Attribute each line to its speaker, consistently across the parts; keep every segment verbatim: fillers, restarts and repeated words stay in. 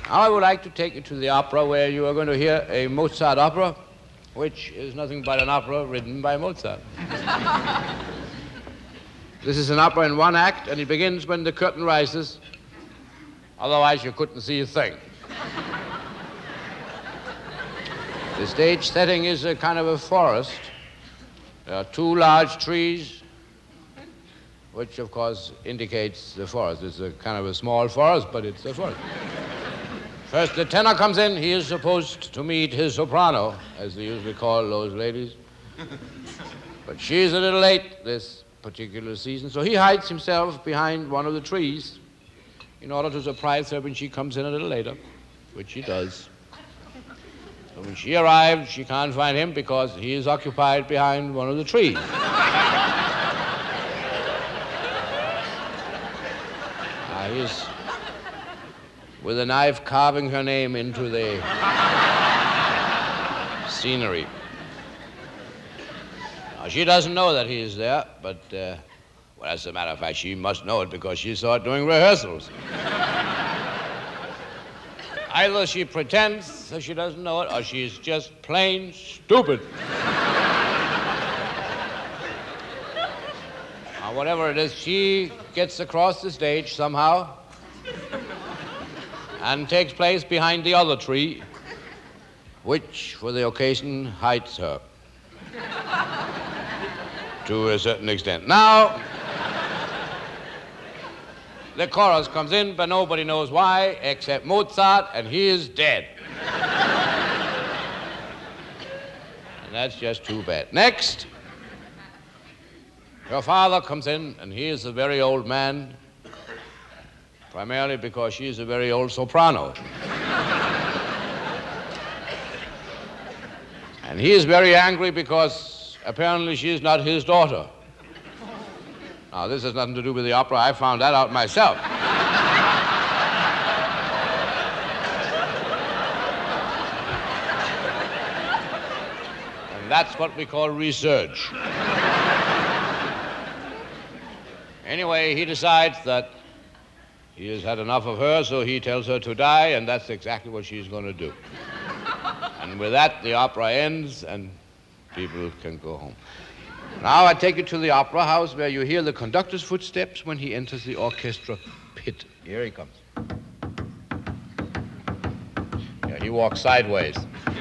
Speaker 1: Now I would like to take you to the opera where you are going to hear a Mozart opera, which is nothing but an opera written by Mozart. This is an opera in one act, and it begins when the curtain rises. Otherwise, you couldn't see a thing. The stage setting is a kind of a forest. There are two large trees, which, of course, indicates the forest. It's a kind of a small forest, but it's a forest. First, the tenor comes in. He is supposed to meet his soprano, as they usually call those ladies. But she's a little late this particular season, so he hides himself behind one of the trees in order to surprise her when she comes in a little later, which she does. So when she arrives, she can't find him because he is occupied behind one of the trees. uh, he's with a knife carving her name into the scenery. Now, she doesn't know that he is there, but, uh, well, as a matter of fact, she must know it because she saw it during rehearsals. Either she pretends that she doesn't know it, or she's just plain stupid. Now, whatever it is, she gets across the stage somehow and takes place behind the other tree, which, for the occasion, hides her to a certain extent. Now, the chorus comes in, but nobody knows why except Mozart, and he is dead. And that's just too bad. Next, her father comes in, and he is a very old man, primarily because she is a very old soprano. And he is very angry because apparently she is not his daughter. Now, this has nothing to do with the opera. I found that out myself. And that's what we call research. Anyway, he decides that he has had enough of her, so he tells her to die, and that's exactly what she's going to do. And with that, the opera ends, and people can go home. Now I take you to the opera house where you hear the conductor's footsteps when he enters the orchestra pit. Here he comes. Yeah, he walks sideways.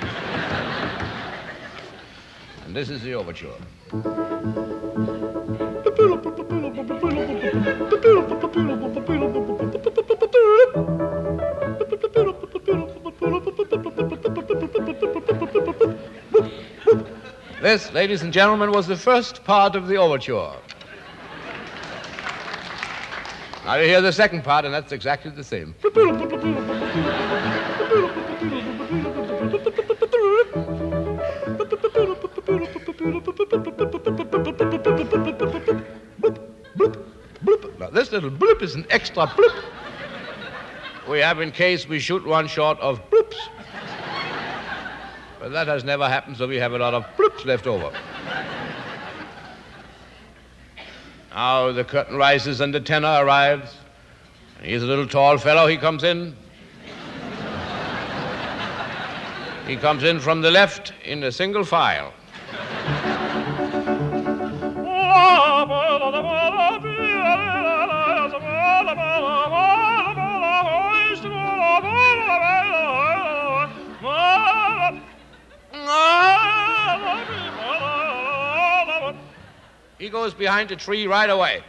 Speaker 1: And this is the overture. This, ladies and gentlemen, was the first part of the overture. Now you hear the second part, and that's exactly the same. Now this little bloop is an extra bloop we have in case we shoot one short of bloops. But that has never happened, so we have a lot of bloops left over. Now the curtain rises and the tenor arrives. And he's a little tall fellow. He comes in. He comes in from the left in a single file. He goes behind a tree right away.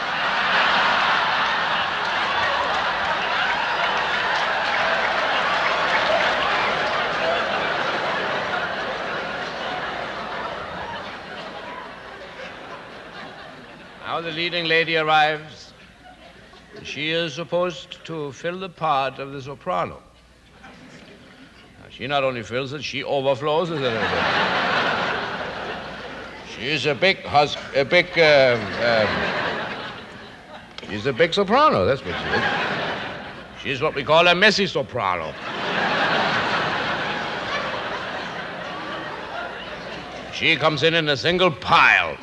Speaker 1: Now the leading lady arrives. She is supposed to fill the part of the soprano. Now, she not only fills it, she overflows it a little bit. She's a big, hus- a big, uh, uh, she's a big soprano, that's what she is. She's what we call a messy soprano. She comes in in a single pile.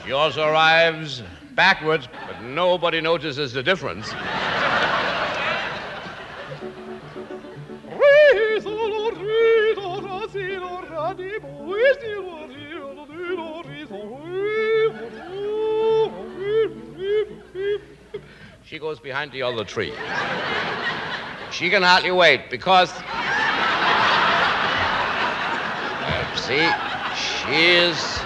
Speaker 1: She also arrives backwards, but nobody notices the difference. She goes behind the other tree. She can hardly wait because... Uh, see, she is...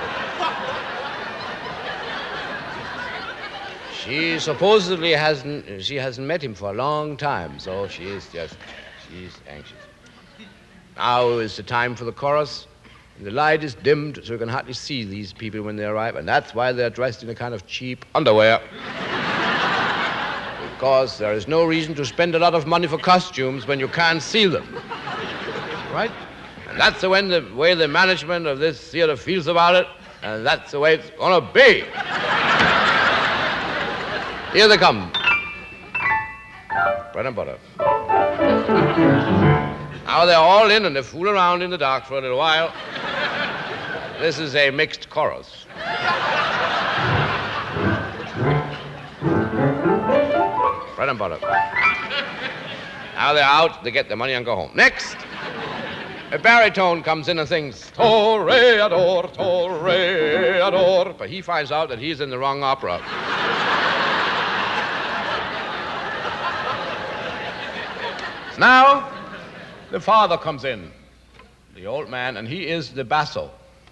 Speaker 1: She supposedly hasn't... She hasn't met him for a long time, so she is just... She's anxious. Now is the time for the chorus. The light is dimmed, so you can hardly see these people when they arrive, and that's why they're dressed in a kind of cheap underwear. Because there is no reason to spend a lot of money for costumes when you can't see them. Right? And that's the way the, way the management of this theater feels about it, and that's the way it's gonna be. Here they come. Bread and butter. Now they're all in and they fool around in the dark for a little while. This is a mixed chorus. Bread and butter. Now they're out, they get their money and go home. Next, a baritone comes in and sings, Toreador, Toreador. But he finds out that he's in the wrong opera. Now, the father comes in, the old man, and he is the basso.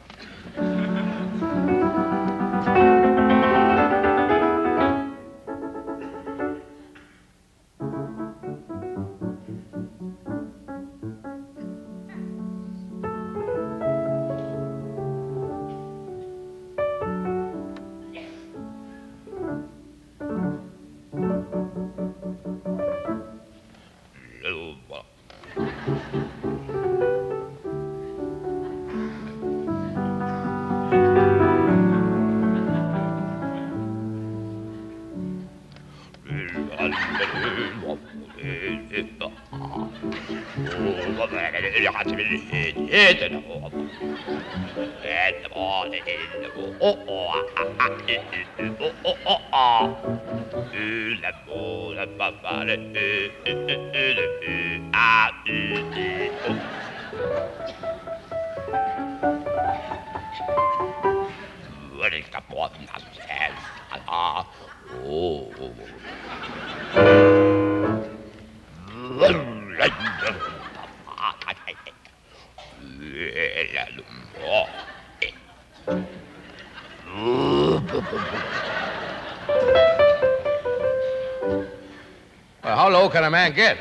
Speaker 1: Well, how low can a man get?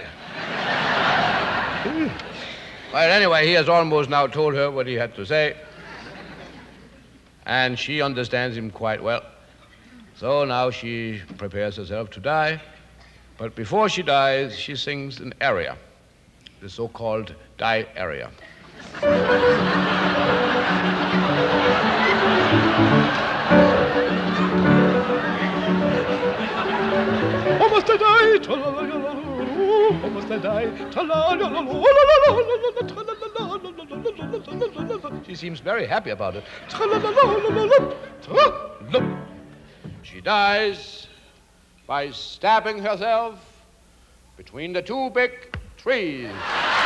Speaker 1: Well, anyway, he has almost now told her what he had to say, and she understands him quite well. So now she prepares herself to die, but before she dies, she sings an aria, the so-called die aria. Almost I die, almost I die. She seems very happy about it. She dies by stabbing herself between the two big trees.